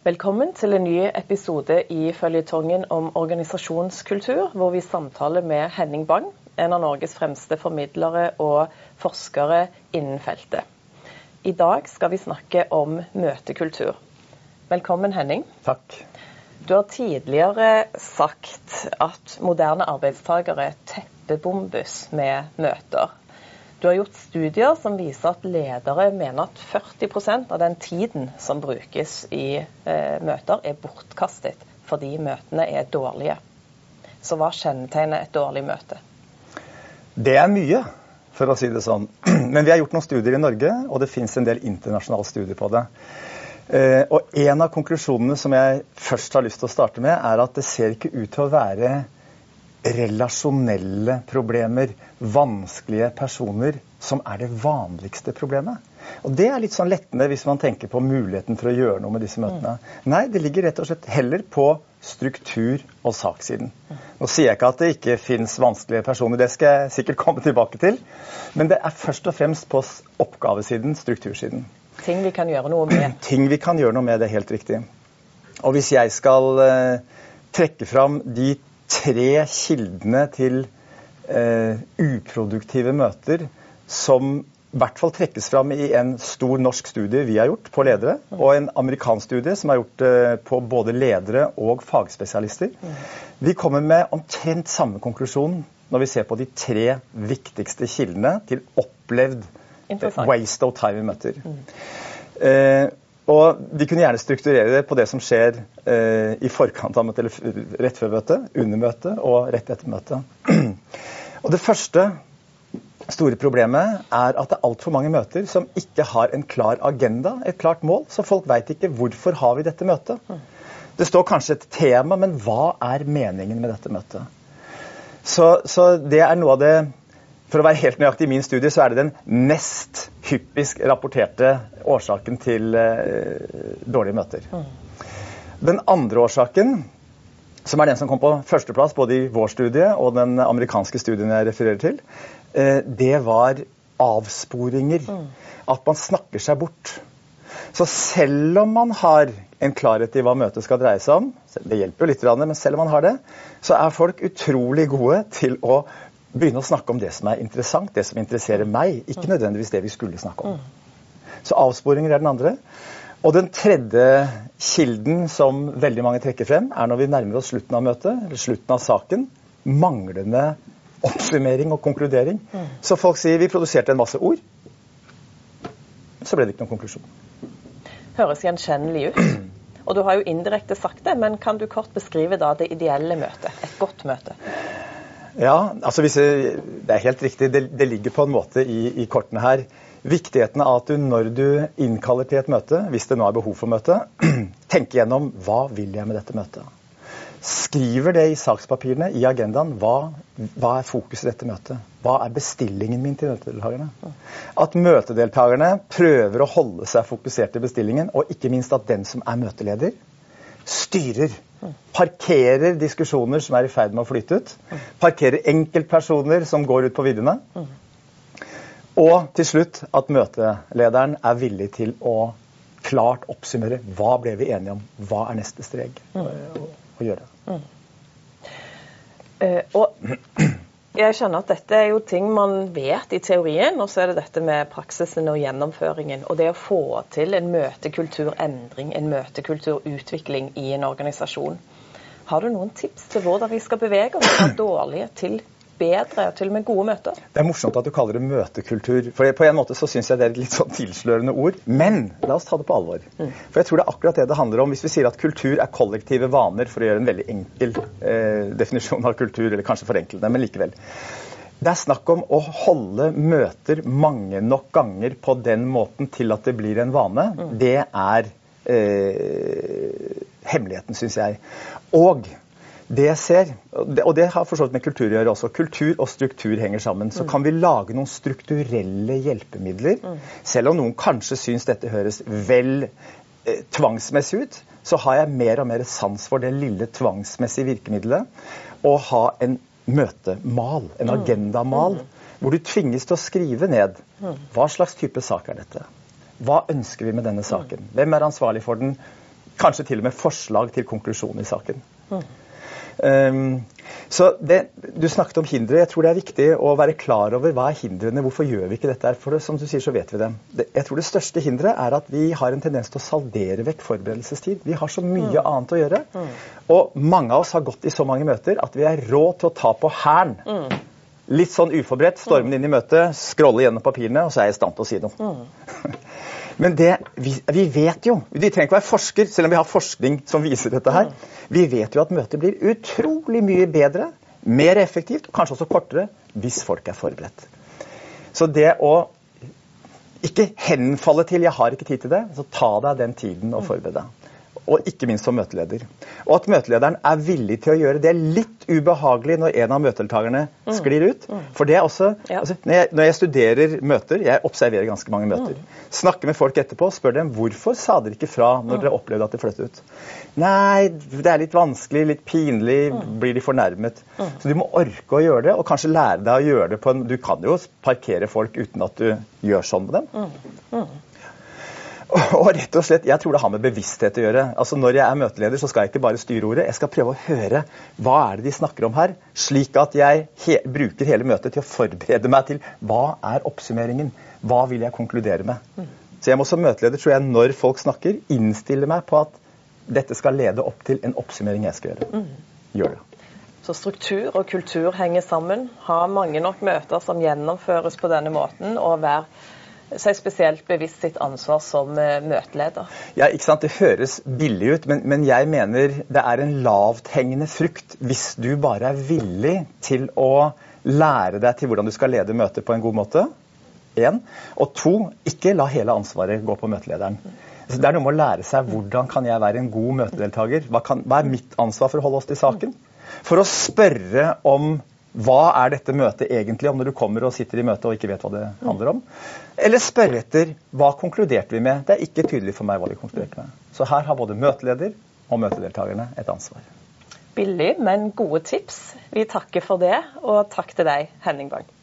Velkommen til en ny episode i føljetongen om organisasjonskultur, hvor vi samtaler med Henning Bang, en av Norges fremste formidlere og forskere innen feltet. I dag skal vi snakke om møtekultur. Velkommen, Henning. Takk. Du har tidligere sagt at moderne arbeidstagere teppebombes med møter. Du har gjort studier som viser at ledere mener at 40% av den tiden som brukes i møter er bortkastet, fordi møtene er dårlige. Så hva kjennetegner et dårlig møte? Det er mye, for å si det sånn. Men vi har gjort noen studier i Norge, og det finnes en del internasjonale studier på det. Og en av konklusjonene som jeg først har lyst til å starte med, er at det ser ikke ut til å være relasjonelle problemer, vanskelige personer, som er det vanligste problemet. Og det er litt sånn lettende hvis man tenker på muligheten for å gjøre noe med disse møtene. Nei, det ligger rett og slett heller på struktur og saksiden. Nå sier jeg ikke at det ikke finnes vanskelige personer, det skal jeg sikkert komme tilbake til, men det er først og fremst på oppgavesiden, struktursiden. Ting vi kan gjøre noe med. Ting vi kan gjøre noe med, det er helt riktig. Og hvis jeg skal trekke fram de 3 kildene til uproduktive møter som i hvert fall trekkes fram i en stor norsk studie vi har gjort på ledere, og en amerikansk studie som har gjort på både ledere og fagspesialister. Vi kommer med omtrent samme konklusjon når vi ser på de 3 viktigste kildene til opplevd waste of time i møter. Og de kunne gjerne strukturere det på det som skjer i forkant av møtet, eller rett før møtet, under møtet og rett etter møtet. Og det første store problemet er at det er alt for mange møter som ikke har en klar agenda, et klart mål, så folk vet ikke hvorfor har vi dette møtet. Det står kanskje et tema, men hva er meningen med dette møtet? Så det er noe av det. For å være helt nøyaktig i min studie, så er det den nest hyppigst rapporterte årsaken til dårlige møter. Den andre årsaken, som er den som kom på førsteplass både i vår studie og den amerikanske studien jeg refererer til, det var avsporinger. At man snakker seg bort. Så selv om man har en klarhet i hva møtet skal dreie seg om, det hjelper jo litt, men selv om man har det, så er folk utrolig gode til å begynne å snakke om det som er interessant, det som interesserer meg, ikke nødvendigvis det vi skulle snakke om. Så avsporinger er den andre. Og den tredje kilden som veldig mange trekker frem, er når vi nærmer oss slutten av møtet, eller slutten av saken, manglende oppsummering og konkludering. Så folk sier, vi produserte en masse ord, så ble det ikke noen konklusjon. Høres gjenkjennelig ut. Og du har jo indirekte sagt det, men kan du kort beskrive da det ideelle møtet, et godt møte? Ja, altså det er helt riktig. Det ligger på en måte i kortene her. Viktigheten av at du når du innkaller til et møte, hvis det nå er behov for møte, tenker gjennom hva vil jeg med dette møtet. Skriver det i sakspapirene, i agendaen, hva er fokus i dette møtet? Hva er bestillingen min til møtedeltakerne? At møtedeltakerne prøver å holde seg fokusert i bestillingen, og ikke minst at den som er møteleder, styrer. Parkerer diskusjoner som er i ferd med å flyte ut. Parkerer enkeltpersoner som går ut på viddene. Og til slutt at møtelederen er villig til å klart oppsummere hva ble vi enige om, hva er neste steg å gjøre. Og jeg skjønner at dette er jo ting man vet i teorien, og så er det dette med praksisen og gjennomføringen, og det å få til en møtekulturendring, en møtekulturutvikling i en organisasjon. Har du noen tips til hvordan vi skal bevege oss fra dårlige til bedre, til og med gode møter? Det er morsomt at du kaller det møtekultur, for på en måte så synes jeg det er et litt sånn tilslørende ord, men la oss ta det på alvor. For jeg tror det er akkurat det handler om, hvis vi sier at kultur er kollektive vaner, for å gjøre en veldig enkel definisjon av kultur, eller kanskje forenkle det, men likevel. Det er snakk om å holde møter mange nok ganger på den måten til at det blir en vane. Det er hemmeligheten, synes jeg. Og det jeg ser, og det har forstått med kultur å gjøre også, kultur og struktur henger sammen, så kan vi lage noen strukturelle hjelpemidler. Selv om noen kanskje synes dette høres vel tvangsmessig ut, så har jeg mer og mer sans for det lille tvangsmessige virkemidlet, å ha en møtemal, en agendamal, hvor du tvinges til å skrive ned hva slags type sak er dette? Hva ønsker vi med denne saken? Hvem er ansvarlig for den? kanskje til og med forslag til konklusjon I saken. Så du snakket om hindre. Jeg tror det viktig å være klar over hva hindrene, hvorfor gjør vi ikke dette her? For det, som du sier, så vet vi det. Jeg tror det største hindret at vi har en tendens til å saldere vekk forberedelsestid. Vi har så mye annet å gjøre. Og mange av oss har gått I så mange møter at vi råd til å ta på hæren. Litt sånn uforberedt, stormen inn I møtet, scrolle gjennom papirene, og så jeg I stand til å si noe. Men vi vet jo, vi trenger ikke være forsker, selv om vi har forskning som viser dette her. Vi vet jo at møtet blir utrolig mye bedre, mer effektivt, og kanskje også kortere, hvis folk forberedt. Så det å ikke henfalle til, jeg har ikke tid til det, så ta deg den tiden og forberede deg. Og ikke minst som møteleder. Og at møtelederen villig til å gjøre det litt ubehagelig når en av møtedeltakerne sklir ut. For det også, altså, når jeg studerer møter, jeg observerer ganske mange møter, snakker med folk etterpå, spør dem, hvorfor sa dere ikke fra når dere opplevde at det flyttet ut? Nei, det litt vanskelig, litt pinlig, blir de fornærmet. Så du må orke å gjøre det, og kanskje lære deg å gjøre det på du kan jo parkere folk uten at du gjør sånn med dem. Og rett og slett, jeg tror det har med bevissthet å gjøre. Altså når jeg møteleder, så skal jeg ikke bare styre ordet. Jeg skal prøve å høre hva det de snakker om her, slik at jeg bruker hele møtet til å forberede meg til hva oppsummeringen, hva vil jeg konkludere med. Så jeg må som møteleder, tror jeg, når folk snakker, innstille meg på at dette skal lede opp til en oppsummering jeg skal gjøre. Gjør det. Så struktur og kultur henger sammen. Ha mange nok møter som gjennomføres på denne måten, og være seg spesielt bevisst sitt ansvar som møteleder. Ja, ikke sant? Det høres billig ut, men jeg mener det en lavt hengende frukt hvis du bare villig til å lære deg til hvordan du skal lede møter på en god måte. 1. Og 2, ikke la hele ansvaret gå på møtelederen. Så det noe med å lære seg hvordan kan jeg være en god møtedeltager? Hva mitt ansvar for å holde oss til saken? For å spørre om hva dette møtet egentlig om når du kommer og sitter I møtet og ikke vet hva det handler om? Eller spørre etter, hva konkluderte vi med? Det ikke tydelig for meg hva vi konkluderte med. Så her har både møteleder og møtedeltakerne et ansvar. Billig, men gode tips. Vi takker for det, og takk til deg, Henning Bang.